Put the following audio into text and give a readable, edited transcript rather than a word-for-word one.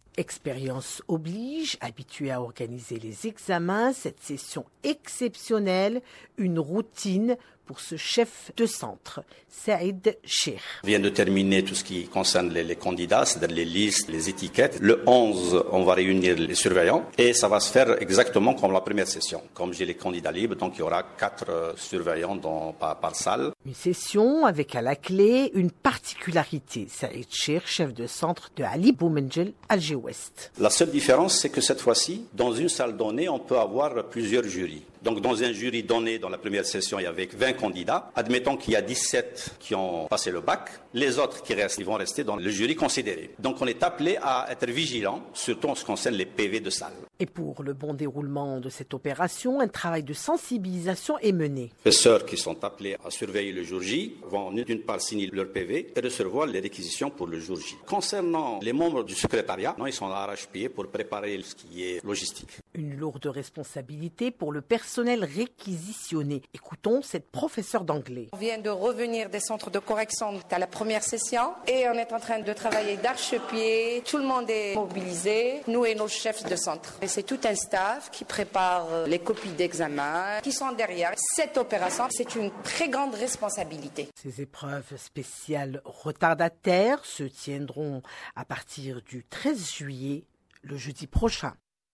Expérience oblige, habitué à organiser les examens, cette session exceptionnelle, une routine pour ce chef de centre, Saïd Cheikh. On vient de terminer tout ce qui concerne les candidats, c'est-à-dire les listes, les étiquettes. Le 11, on va réunir les surveillants et ça va se faire exactement comme la première session. Comme j'ai les candidats libres, donc il y aura 4 surveillants par salle. Une session avec à la clé une particularité. Saïd Cheikh, chef de centre de Ali Boumendjel, Alger Ouest. La seule différence, c'est que cette fois-ci, dans une salle donnée, on peut avoir plusieurs jurys. Donc dans un jury donné, dans la première session, il y avait 20 candidats. Admettons qu'il y a 17 qui ont passé le bac. Les autres qui restent, ils vont rester dans le jury considéré. Donc on est appelé à être vigilant, surtout en ce qui concerne les PV de salle. Et pour le bon déroulement de cette opération, un travail de sensibilisation est mené. Les professeurs qui sont appelés à surveiller le jour J vont d'une part signer leur PV et recevoir les réquisitions pour le jour J. Concernant les membres du secrétariat, ils sont à arrache-pied pour préparer ce qui est logistique. Une lourde responsabilité pour le personnel réquisitionné. Écoutons cette professeure d'anglais. On vient de revenir des centres de correction à la première session et on est en train de travailler d'arche-pied. Tout le monde est mobilisé, nous et nos chefs de centre. Et c'est tout un staff qui prépare les copies d'examen, qui sont derrière. Cette opération, c'est une très grande responsabilité. Ces épreuves spéciales retardataires se tiendront à partir du 13 juillet, le jeudi prochain.